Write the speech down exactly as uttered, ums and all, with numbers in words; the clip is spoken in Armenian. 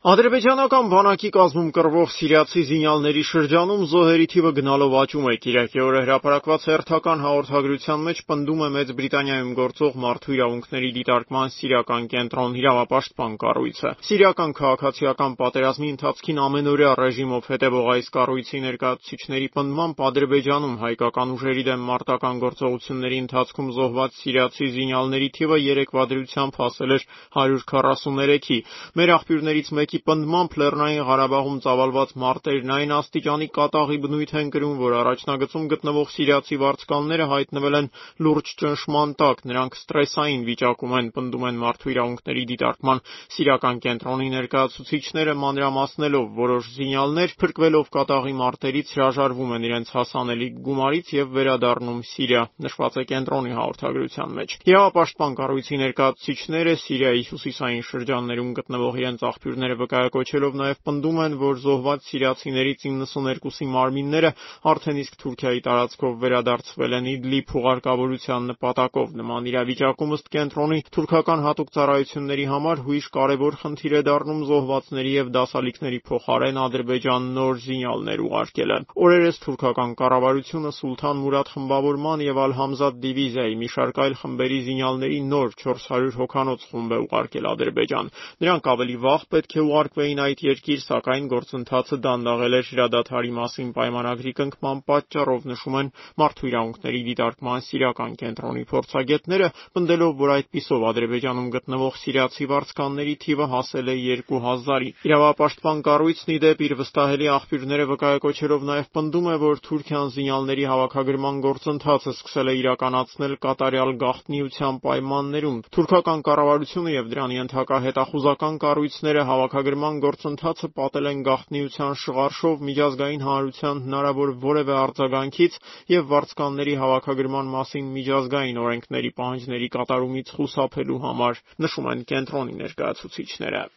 Ադրբեջանական բանակի կազմում կռվող սիրիացի զինյալների շրջանում զոհերի թիվը գնալով աճում է։ Կիրակի օրը հրապարակված հերթական հաղորդագրության մեջ պնդում է Մեծ Բրիտանիայում գործող մարդու իրավունքների դիտարկման սիրիական կենտրոն իրավապաշտպան կառույցը։ Սիրիական քաղաքացիական պատերազմի ընթացքին ամենօրյա ռեժիմով հետևող այս կառույցի ներկայացուցիչների պնդմամբ Ադրբեջանում հայկական ուժերի դեմ մարտական գործողությունների ընթացքում զոհված սիրիացի զինյալների թիվը երեկվա դրությամբ հասել էր հարյուր քառասուներեքի։ Մեր աղբյուրներից մեկի պնդմամբ Լեռնային Ղարաբաղում ծավալված մարտերն այն աստիճանի կատաղի բնույթ են կրում, որ առաջնագծում գտնվող սիրիացի վարձկանները հայտնվել են լուրջ ճնշման տակ, նրանք ստրեսային վիճակում են, պնդում են մարդու իրավունքների դիտարկման սիրիական կենտրոնի ներկայացուցիչները, մանրամասնելով, որոշ զինյալներ փրկվելով կատաղի մարտերից հրաժարվում են իրենց հասանելիք գումարից եւ վերադառնում Սիրիա, նշված է կենտրոնի հաղորդագրության մեջ։ Իրավապաշտպան կառույցի ներկայացուցիչները Սիրիայի հյուսիսային շրջաններում գտնվող իրենց աղբյուրները վկայակոչելով նաև պնդում են, որ զոհված սիրիացիներից իննսուներկուսի մարմինները արդեն իսկ Թուրքիայի տարածքով վերադարձվել են Իդլիբ հուղարկավորության նպատակով։ Նման իրավիճակում ըստ կենտրոնի թուրքական հատուկ ծառայությունների համար հույժ կարևոր խնդիր է դառնում զոհվածների եւ դասալիքների փոխարեն Ադրբեջան նոր զինյալներ ուղարկելը։ Օրերս թուրքական կառավարությունը Սուլթան Մուրադ խմբավորման եւ Ալ-Համզատ դիվիզիայի մի շարք այլ խմբերի զինյալների նոր չորս հարյուր հոգանոց խումբ է ուղարկել Ադրբեջան։ Նրանք ավելի վաղ պետք է ուղարկվեին այդ երկիր, սակայն գործընթացը դանդաղել էր հրադադարի մասին պայմանագրի կնքման պատճառով, նշում են մարդու իրավունքների դիտարկման սիրիական կենտրոնի փորձագետները, պնդելով, որ այդպիսով Ադրբեջանում գտնվող սիրիացի վարձկանների թիվը հասել է երկու հազարի։ Իրավապաշտպան կառույցն ի դեպ իր վստահելի աղբյուրները վկայակոչելով նաև պնդում է, որ Թուրքիան զինյալների հավաքագրման գործընթացը սկսել է իրականացնել կատարյալ գաղտնիության պայմաններում։ Թուրքական կառավարությունը եւ դրանի ենթակա հետախուզական կառույցները հավաքագրման գործընթացը պատել են գաղտնիության շղարշով միջազգային հանրության հնարավոր որևէ արձագանքից եւ վարձկանների հավաքագրման մասին միջազգային օրենքների պահանջների կատարումից խուսափելու համար, նշում են կենտրոնի ներկայացուցիչները։